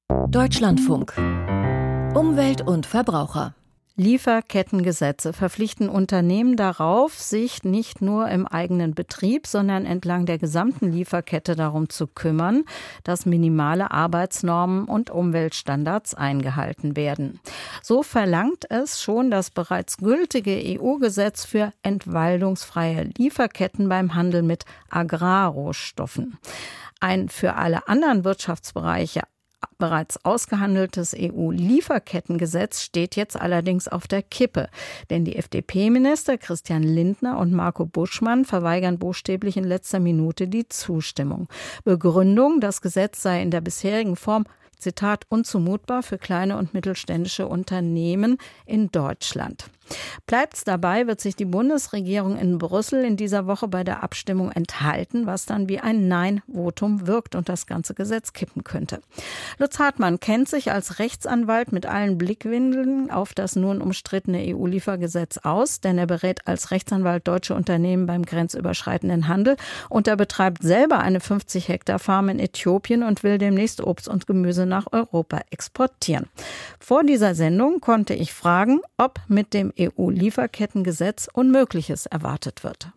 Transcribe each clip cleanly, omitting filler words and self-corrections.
Deutschlandfunk. Umwelt und Verbraucher. Lieferkettengesetze verpflichten Unternehmen darauf, sich nicht nur im eigenen Betrieb, sondern entlang der gesamten Lieferkette darum zu kümmern, dass minimale Arbeitsnormen und Umweltstandards eingehalten werden. So verlangt es schon das bereits gültige EU-Gesetz für entwaldungsfreie Lieferketten beim Handel mit Agrarrohstoffen. Ein für alle anderen Wirtschaftsbereiche bereits ausgehandeltes EU-Lieferkettengesetz steht jetzt allerdings auf der Kippe. Denn die FDP-Minister Christian Lindner und Marco Buschmann verweigern buchstäblich in letzter Minute die Zustimmung. Begründung, das Gesetz sei in der bisherigen Form, Zitat, unzumutbar für kleine und mittelständische Unternehmen in Deutschland. Bleibt's dabei, wird sich die Bundesregierung in Brüssel in dieser Woche bei der Abstimmung enthalten, was dann wie ein Nein-Votum wirkt und das ganze Gesetz kippen könnte. Lutz Hartmann kennt sich als Rechtsanwalt mit allen Blickwinkeln auf das nun umstrittene EU-Liefergesetz aus, denn er berät als Rechtsanwalt deutsche Unternehmen beim grenzüberschreitenden Handel und er betreibt selber eine 50-Hektar-Farm in Äthiopien und will demnächst Obst und Gemüse nach Europa exportieren. Vor dieser Sendung konnte ich fragen, ob mit dem EU-Lieferkettengesetz Unmögliches erwartet wird.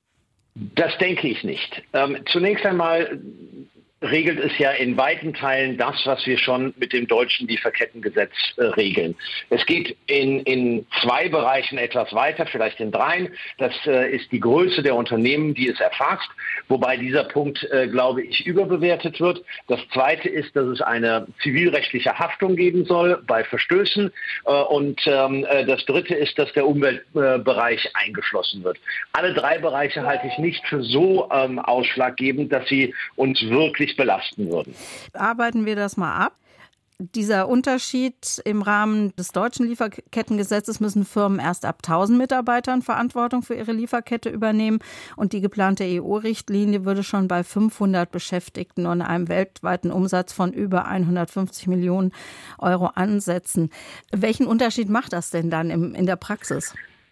Das denke ich nicht. Zunächst einmal regelt es ja in weiten Teilen das, was wir schon mit dem deutschen Lieferkettengesetz regeln. Es geht in zwei Bereichen etwas weiter, vielleicht in dreien. Das ist die Größe der Unternehmen, die es erfasst, wobei dieser Punkt, glaube ich, überbewertet wird. Das Zweite ist, dass es eine zivilrechtliche Haftung geben soll bei Verstößen. Und das Dritte ist, dass der Umweltbereich eingeschlossen wird. Alle drei Bereiche halte ich nicht für so ausschlaggebend, dass sie uns wirklich belasten würden. Arbeiten wir das mal ab. Dieser Unterschied im Rahmen des deutschen Lieferkettengesetzes müssen Firmen erst ab 1000 Mitarbeitern Verantwortung für ihre Lieferkette übernehmen und die geplante EU-Richtlinie würde schon bei 500 Beschäftigten und einem weltweiten Umsatz von über 150 Millionen Euro ansetzen. Welchen Unterschied macht das denn dann in der Praxis?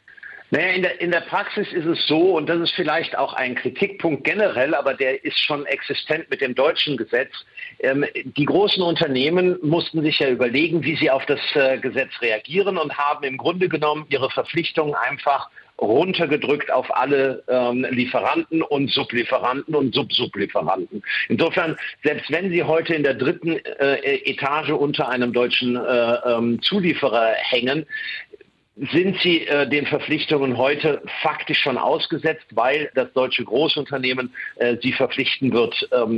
Naja, in der Praxis ist es so, und das ist vielleicht auch ein Kritikpunkt generell, aber der ist schon existent mit dem deutschen Gesetz. Die großen Unternehmen mussten sich ja überlegen, wie sie auf das Gesetz reagieren und haben im Grunde genommen ihre Verpflichtungen einfach runtergedrückt auf alle Lieferanten und Sublieferanten und Subsublieferanten. Insofern, selbst wenn Sie heute in der dritten Etage unter einem deutschen Zulieferer hängen, sind sie den Verpflichtungen heute faktisch schon ausgesetzt, weil das deutsche Großunternehmen sie verpflichten wird,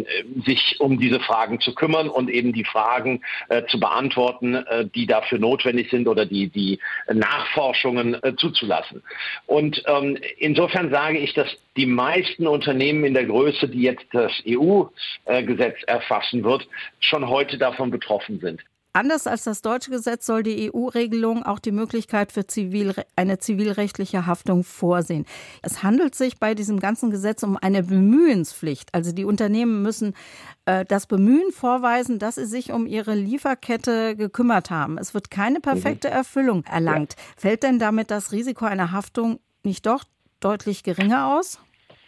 sich um diese Fragen zu kümmern und eben die Fragen zu beantworten, die dafür notwendig sind oder die Nachforschungen zuzulassen. Und insofern sage ich, dass die meisten Unternehmen in der Größe, die jetzt das EU-Gesetz erfassen wird, schon heute davon betroffen sind. Anders als das deutsche Gesetz soll die EU-Regelung auch die Möglichkeit für eine zivilrechtliche Haftung vorsehen. Es handelt sich bei diesem ganzen Gesetz um eine Bemühenspflicht. Also die Unternehmen müssen das Bemühen vorweisen, dass sie sich um ihre Lieferkette gekümmert haben. Es wird keine perfekte Erfüllung erlangt. Ja. Fällt denn damit das Risiko einer Haftung nicht doch deutlich geringer aus?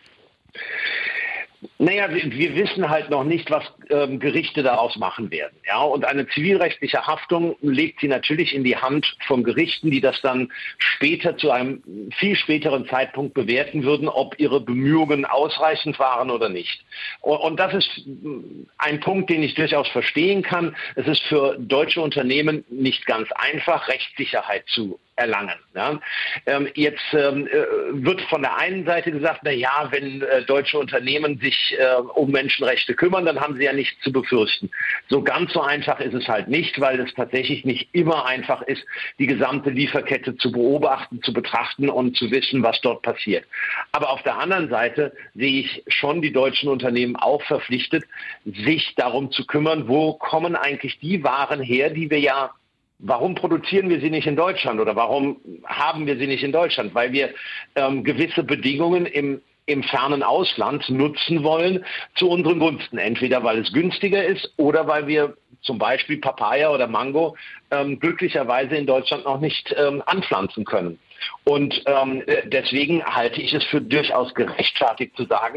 Naja, wir wissen halt noch nicht, was Gerichte daraus machen werden. Ja, und eine zivilrechtliche Haftung legt sie natürlich in die Hand von Gerichten, die das dann später zu einem viel späteren Zeitpunkt bewerten würden, ob ihre Bemühungen ausreichend waren oder nicht. Und das ist ein Punkt, den ich durchaus verstehen kann. Es ist für deutsche Unternehmen nicht ganz einfach, Rechtssicherheit zu erlangen. Ja. Jetzt wird von der einen Seite gesagt, na ja, wenn deutsche Unternehmen sich um Menschenrechte kümmern, dann haben sie ja nichts zu befürchten. So ganz so einfach ist es halt nicht, weil es tatsächlich nicht immer einfach ist, die gesamte Lieferkette zu beobachten, zu betrachten und zu wissen, was dort passiert. Aber auf der anderen Seite sehe ich schon die deutschen Unternehmen auch verpflichtet, sich darum zu kümmern, wo kommen eigentlich die Waren her, die wir ja Warum produzieren wir sie nicht in Deutschland oder warum haben wir sie nicht in Deutschland? Weil wir gewisse Bedingungen im fernen Ausland nutzen wollen zu unseren Gunsten. Entweder weil es günstiger ist oder weil wir zum Beispiel Papaya oder Mango glücklicherweise in Deutschland noch nicht anpflanzen können. Und deswegen halte ich es für durchaus gerechtfertigt zu sagen,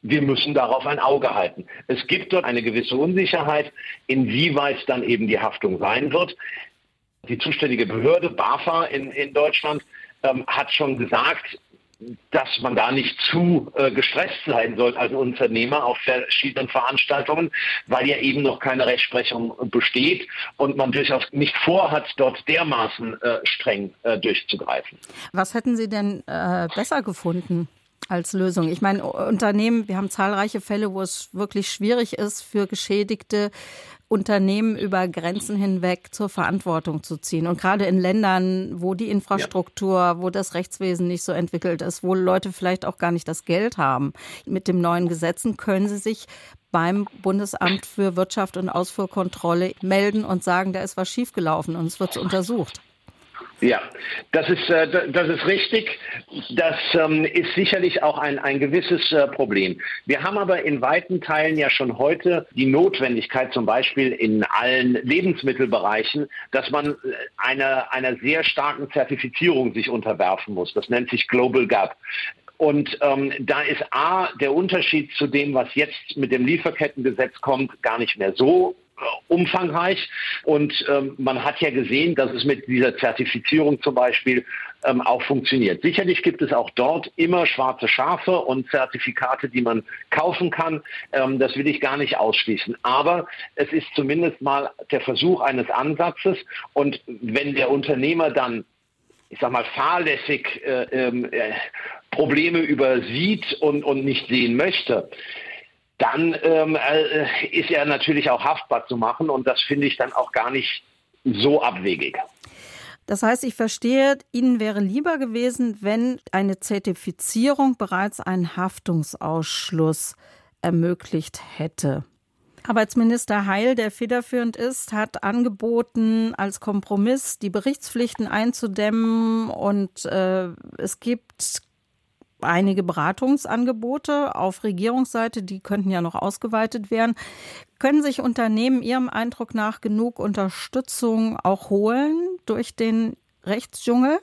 wir müssen darauf ein Auge halten. Es gibt dort eine gewisse Unsicherheit, inwieweit dann eben die Haftung sein wird. Die zuständige Behörde, BAFA in Deutschland, hat schon gesagt, dass man da nicht zu gestresst sein soll als Unternehmer auf verschiedenen Veranstaltungen, weil ja eben noch keine Rechtsprechung besteht und man durchaus nicht vorhat, dort dermaßen streng durchzugreifen. Was hätten Sie denn besser gefunden als Lösung? Ich meine, Unternehmen, wir haben zahlreiche Fälle, wo es wirklich schwierig ist, für geschädigte Unternehmen über Grenzen hinweg zur Verantwortung zu ziehen. Und gerade in Ländern, wo die Infrastruktur, wo das Rechtswesen nicht so entwickelt ist, wo Leute vielleicht auch gar nicht das Geld haben. Mit den neuen Gesetzen können sie sich beim Bundesamt für Wirtschaft und Ausfuhrkontrolle melden und sagen, da ist was schiefgelaufen und es wird untersucht. Ja, das ist richtig. Das ist sicherlich auch ein gewisses Problem. Wir haben aber in weiten Teilen ja schon heute die Notwendigkeit, zum Beispiel in allen Lebensmittelbereichen, dass man einer sehr starken Zertifizierung sich unterwerfen muss. Das nennt sich Global Gap. Und da ist der Unterschied zu dem, was jetzt mit dem Lieferkettengesetz kommt, gar nicht mehr so umfangreich. Und man hat ja gesehen, dass es mit dieser Zertifizierung zum Beispiel auch funktioniert. Sicherlich gibt es auch dort immer schwarze Schafe und Zertifikate, die man kaufen kann. Das will ich gar nicht ausschließen. Aber es ist zumindest mal der Versuch eines Ansatzes. Und wenn der Unternehmer dann, ich sag mal, fahrlässig Probleme übersieht und nicht sehen möchte, dann ist er natürlich auch haftbar zu machen und das finde ich dann auch gar nicht so abwegig. Das heißt, ich verstehe, Ihnen wäre lieber gewesen, wenn eine Zertifizierung bereits einen Haftungsausschluss ermöglicht hätte. Arbeitsminister Heil, der federführend ist, hat angeboten, als Kompromiss die Berichtspflichten einzudämmen und es gibt einige Beratungsangebote auf Regierungsseite, die könnten ja noch ausgeweitet werden. Können sich Unternehmen Ihrem Eindruck nach genug Unterstützung auch holen durch den Rechtsdschungel?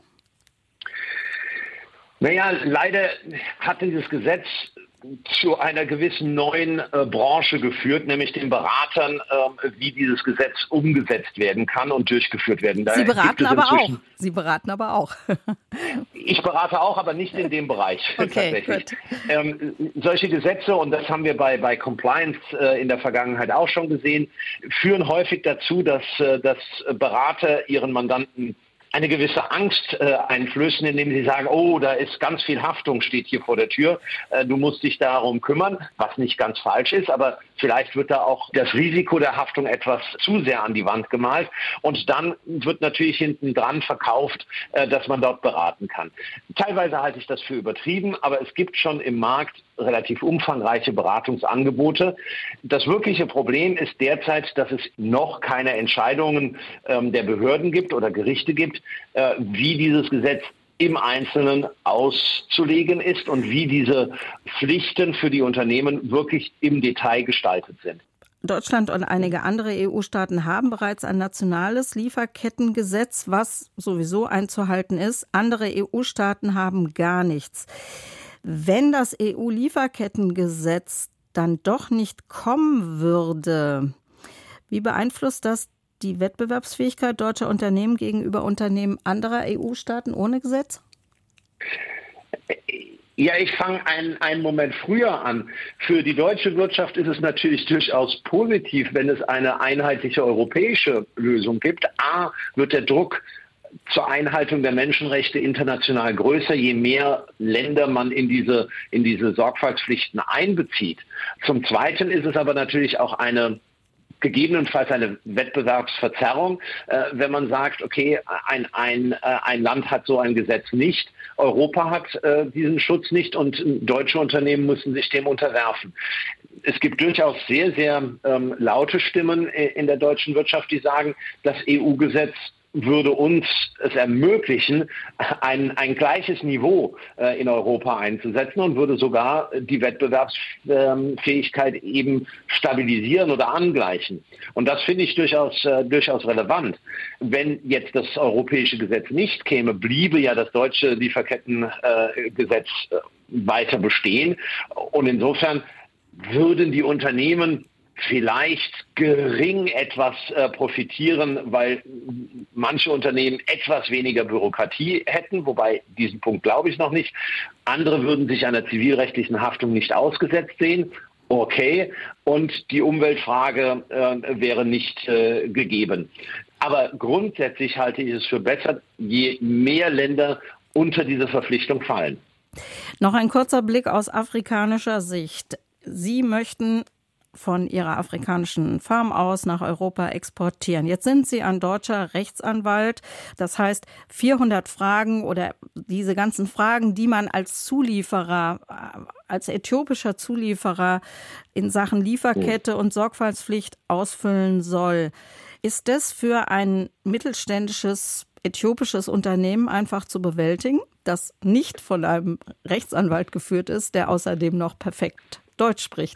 Naja, leider hat dieses Gesetz zu einer gewissen neuen Branche geführt, nämlich den Beratern, wie dieses Gesetz umgesetzt werden kann und durchgeführt werden. Sie beraten aber auch. Sie beraten aber auch. Ich berate auch, aber nicht in dem Bereich. Okay, tatsächlich. Solche Gesetze, und das haben wir bei Compliance in der Vergangenheit auch schon gesehen, führen häufig dazu, dass Berater ihren Mandanten eine gewisse Angst einflößen, indem sie sagen, oh, da ist ganz viel Haftung, steht hier vor der Tür, du musst dich darum kümmern, was nicht ganz falsch ist, aber vielleicht wird da auch das Risiko der Haftung etwas zu sehr an die Wand gemalt und dann wird natürlich hinten dran verkauft, dass man dort beraten kann. Teilweise halte ich das für übertrieben, aber es gibt schon im Markt relativ umfangreiche Beratungsangebote. Das wirkliche Problem ist derzeit, dass es noch keine Entscheidungen der Behörden gibt oder Gerichte gibt, wie dieses Gesetz im Einzelnen auszulegen ist und wie diese Pflichten für die Unternehmen wirklich im Detail gestaltet sind. Deutschland und einige andere EU-Staaten haben bereits ein nationales Lieferkettengesetz, was sowieso einzuhalten ist. Andere EU-Staaten haben gar nichts. Wenn das EU-Lieferkettengesetz dann doch nicht kommen würde, wie beeinflusst das die Wettbewerbsfähigkeit deutscher Unternehmen gegenüber Unternehmen anderer EU-Staaten ohne Gesetz? Ja, ich fange einen Moment früher an. Für die deutsche Wirtschaft ist es natürlich durchaus positiv, wenn es eine einheitliche europäische Lösung gibt. A, wird der Druck zur Einhaltung der Menschenrechte international größer, je mehr Länder man in diese Sorgfaltspflichten einbezieht. Zum Zweiten ist es aber natürlich auch gegebenenfalls eine Wettbewerbsverzerrung, wenn man sagt, okay, ein Land hat so ein Gesetz nicht, Europa hat diesen Schutz nicht und deutsche Unternehmen müssen sich dem unterwerfen. Es gibt durchaus sehr, sehr laute Stimmen in der deutschen Wirtschaft, die sagen, das EU-Gesetz würde uns es ermöglichen, ein gleiches Niveau in Europa einzusetzen und würde sogar die Wettbewerbsfähigkeit eben stabilisieren oder angleichen. Und das finde ich durchaus relevant. Wenn jetzt das europäische Gesetz nicht käme, bliebe ja das deutsche Lieferkettengesetz weiter bestehen. Und insofern würden die Unternehmen vielleicht gering etwas profitieren, weil manche Unternehmen etwas weniger Bürokratie hätten, wobei diesen Punkt glaube ich noch nicht. Andere würden sich einer zivilrechtlichen Haftung nicht ausgesetzt sehen. Okay, und die Umweltfrage wäre nicht gegeben. Aber grundsätzlich halte ich es für besser, je mehr Länder unter diese Verpflichtung fallen. Noch ein kurzer Blick aus afrikanischer Sicht. Sie möchten von Ihrer afrikanischen Farm aus nach Europa exportieren. Jetzt sind Sie ein deutscher Rechtsanwalt. Das heißt, 400 Fragen oder diese ganzen Fragen, die man als Zulieferer, als äthiopischer Zulieferer in Sachen Lieferkette und Sorgfaltspflicht ausfüllen soll. Ist das für ein mittelständisches äthiopisches Unternehmen einfach zu bewältigen, das nicht von einem Rechtsanwalt geführt ist, der außerdem noch perfekt Deutsch spricht?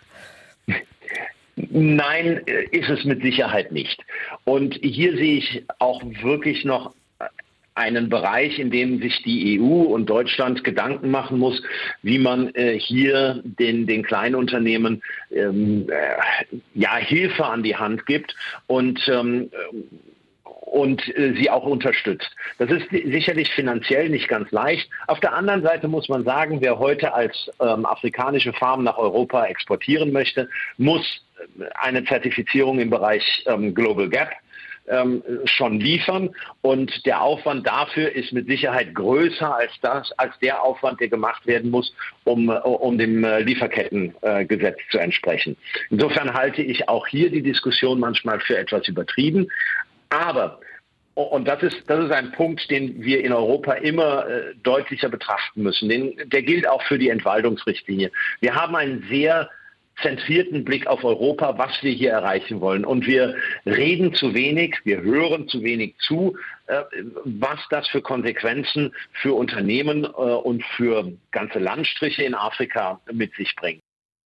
Nein, ist es mit Sicherheit nicht. Und hier sehe ich auch wirklich noch einen Bereich, in dem sich die EU und Deutschland Gedanken machen muss, wie man hier den Kleinunternehmen Hilfe an die Hand gibt und sie auch unterstützt. Das ist sicherlich finanziell nicht ganz leicht. Auf der anderen Seite muss man sagen, wer heute als afrikanische Farm nach Europa exportieren möchte, muss eine Zertifizierung im Bereich Global Gap schon liefern. Und der Aufwand dafür ist mit Sicherheit größer als der Aufwand, der gemacht werden muss, um dem Lieferkettengesetz zu entsprechen. Insofern halte ich auch hier die Diskussion manchmal für etwas übertrieben. Aber, und das ist ein Punkt, den wir in Europa immer deutlicher betrachten müssen, der gilt auch für die Entwaldungsrichtlinie. Wir haben einen sehr zentrierten Blick auf Europa, was wir hier erreichen wollen. Und wir reden zu wenig, wir hören zu wenig zu, was das für Konsequenzen für Unternehmen und für ganze Landstriche in Afrika mit sich bringt.